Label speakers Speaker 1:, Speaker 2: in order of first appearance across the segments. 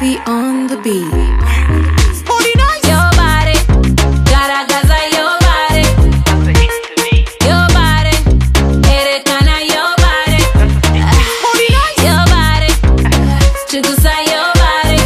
Speaker 1: Stevie on the beat.
Speaker 2: Holy night.
Speaker 3: Your body, garagaza your body. Your body, erekana your body.
Speaker 2: Holy night.
Speaker 3: Your body, chugusa your body.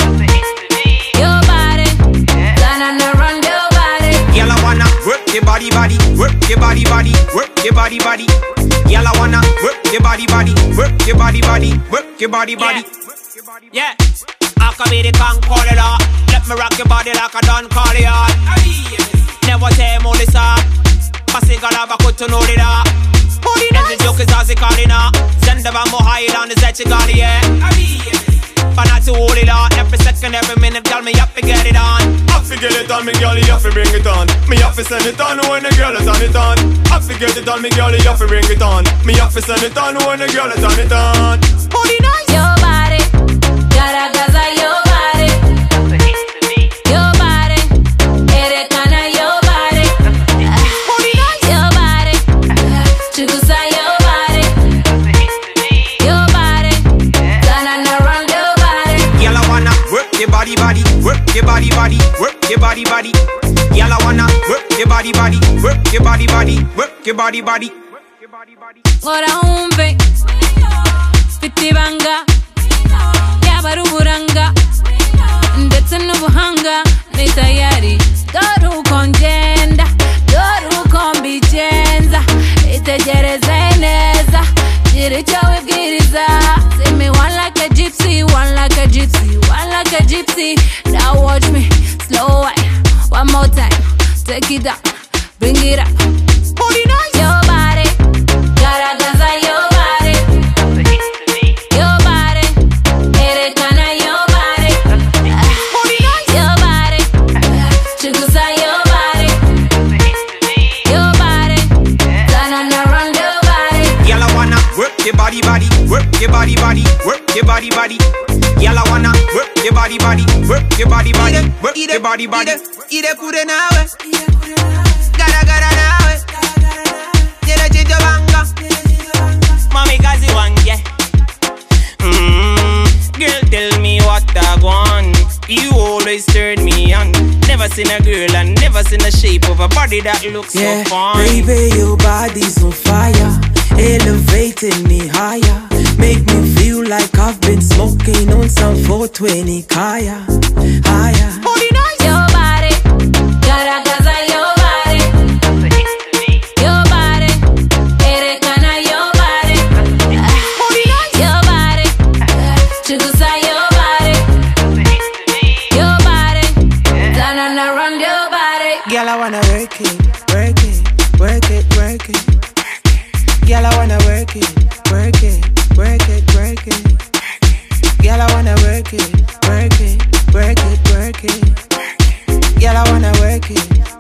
Speaker 3: Your body, gonna run your body.
Speaker 2: Girl, I wanna work your body, work your body, work your body, Girl, I wanna work your body, work your body, work your body, Yeah, I can be the conqueror. Let me rock your body like I done call it out. Never tell me all this up. Passing a lava cut to know it up. As the joke is as it calling up. Send the bamboo high down the set you got it, yeah. But not to hold it on. Every second, every minute, girl, me up to get it on. I fi get it on, me girl, you have to bring it on. Me have to send it on when the girl is on it on. I fi get it on, me girl, you have to bring it on. Me have to send it on when the girl is on it on. Holy night.
Speaker 3: Your body, garagaza your body. Your body, erekana your body.
Speaker 2: Holy night.
Speaker 3: Your body, chugusa your body. Your body, gonna run your body.
Speaker 2: Girl, I wanna work your body, work your body, work your body, Girl, I wanna work your body, work your body, work your body.
Speaker 3: Ora umbe, spiti banga, yabaruburanga, ndetse n'ubuhanga ni tayari. Dore uko ngenda, dore uko mbigenza, itegereze neza, gira icyo wibwiriza. See me one like a gypsy, one like a gypsy, one like a gypsy. Now watch me, slow wine, one more time. Take it up, bring it up.
Speaker 2: Holy night.
Speaker 3: Your body, garagaza your body. Your body, erekana your body.
Speaker 2: Holy night.
Speaker 3: Your body, chugusa your body. Your body, gonna run your body.
Speaker 2: Girl, I wanna work your body, work your body, work your body, Girl, I wanna work your body, work your body, work your body. Ide kure nawe, gara nawe, jere chicho banga, mami kazi wange. Girl, tell me what I want. You always turn me on. Never seen a girl and never seen a shape of a body that looks so fine.
Speaker 4: Baby, your body's on fire, elevating me higher. Make me feel like I've been smoking on some 420 kaya, higher.
Speaker 2: Holy night.
Speaker 3: Your body, garagaza your body. Your body, erekana your body.
Speaker 2: Holy night.
Speaker 3: Your body, chugusa your body. Your body, gonna run your body.
Speaker 4: Girl, I wanna work it, work it, work it, work it. Girl, I wanna work it, work it, work it, work it. Girl, I wanna work it, work it, work it, work it. Girl, I wanna work it,